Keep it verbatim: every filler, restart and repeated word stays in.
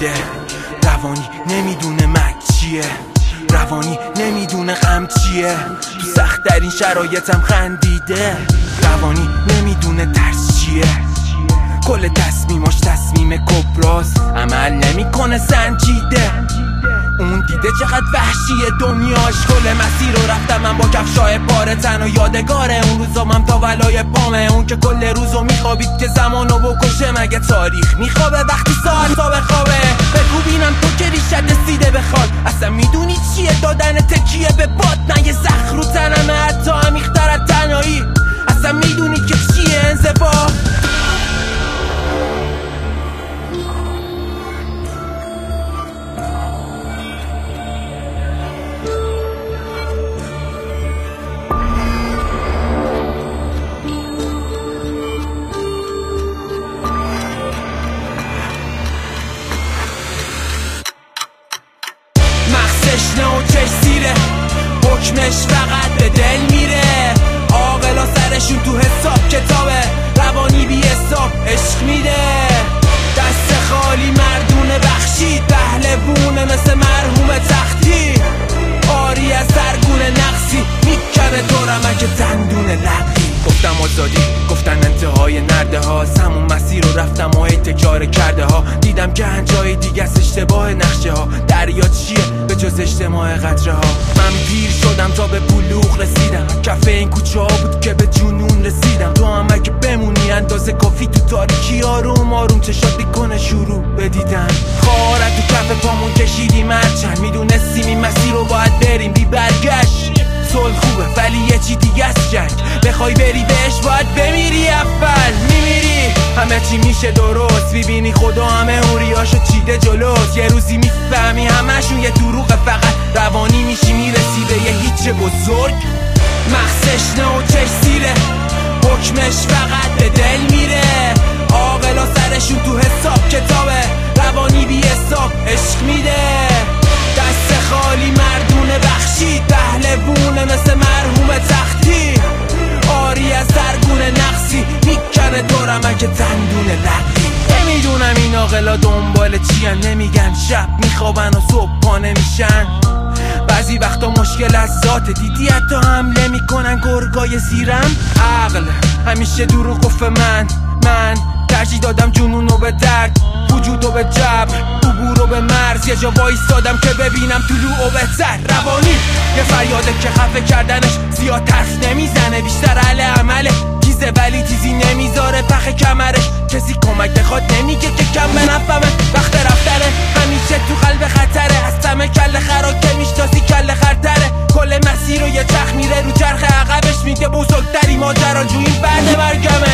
خندیده، روانی نمیدونه مرگ چیه، روانی نمیدونه غم چیه، تو سخت ترین شرایطم خندیده، روانی نمیدونه ترس چیه، کل تصمیماش تصمیم کبراست، عمل نمیکنه سنجیده، اون دیده چقدر وحشیه دنیاش، کل مسیر رو رفتم من با کفشای پاره، تنها یادگاره اون روزامم تا ولای پامه، اون که کل روزو میخوابید که زمانو بکشه، مگه تاریخ میخوابه وقتی ساعت تا بخوابه، بگو بینم تو که ریشت رسیده به خاک، اصلا میدونی چیه دادن تکیه به باد، نه یه زخم رو تنمه حتی عمیق‌تر از تنهایی، اصلا میدونی که چیه انزوا. تشنه و چش سیره، حکمش فقط به دل میره، عاقلا سرشون تو حساب کتابه، روانی بی حساب عشق میده، دست خالی مردونه بخشید، پهلوونه مثل مرحوم تختی، آری از سرگونه نقصی، میکنه دورمه که دندونه لقی، گفتم آزادی گفتن انتهای نرده ها، همون مسیر رو رفتم و ای تکرار کرده ها، دیدم که هنجای دیگه از اشتباه نقشه ها، دریا چیه به جز اجتماع قطره ها، من پیر شدم تا به بلوغ رسیدم، کف این کوچه ها بود که به جنون رسیدم، تو هم اگه بمونی اندازه کافی تو تاریکی، آروم آروم چشات میکنه شروع بدیدن، خارت تو کف پامون کشیدیم هرچند میدونستیم این مسیر رو باید بریم بی برگشت، صلح خوبه ولی یه چی دیگه است جنگ، بخوای بری بهش باید بمیری، اول میمیری همه چی میشه درست، ببینی خدا همه اوریاشو چیده جلوست، یه روزی میفهمی همشون یه دروغ، فقط روانی میشی میرسی به یه هیچ بزرگ، مغزش نه و چش سیره، حکمش فقط به دل میره، عاقلا سرشون تو حساب کتابه، روانی بی حساب عشق میده، دست خالی مردونه بخشید، پهلوونه مثل مرحوم تختی، آری از سرگونه نقصی، میکنه دورمه که دندونه لقی، نمیدونم این عاقلا دنبال چیان، نمیگن شب میخوابن و صبح پا نمیشن، بعضی وقتا مشکل از ذات، دیدی حتی حمله میکنن گرگای زیرم، عقل همیشه دروغ گفت من من ترجیح دادم جنونو به درد، وجودو به جبر، عبورو به مرز، یه جا وایستادم که ببینم طلوعو بهتر، روانی یه فریاده که خفه کردنش زیاد ترس نمیزنه، بیشتر اهل عمله، تیزه ولی تیزی نمیذاره پخ کمرش، کسی کمک بخواد نمیگه که کم بنفهمه، وقت رفتنه همیشه تو قلب خطره، از تمه کل خرا که میشتاسی کل خرتره، کل مسیر رو یه چرخ میره رو چرخ عقبش، میگه بزرگتری ماجرا جو این بعد مرگمه،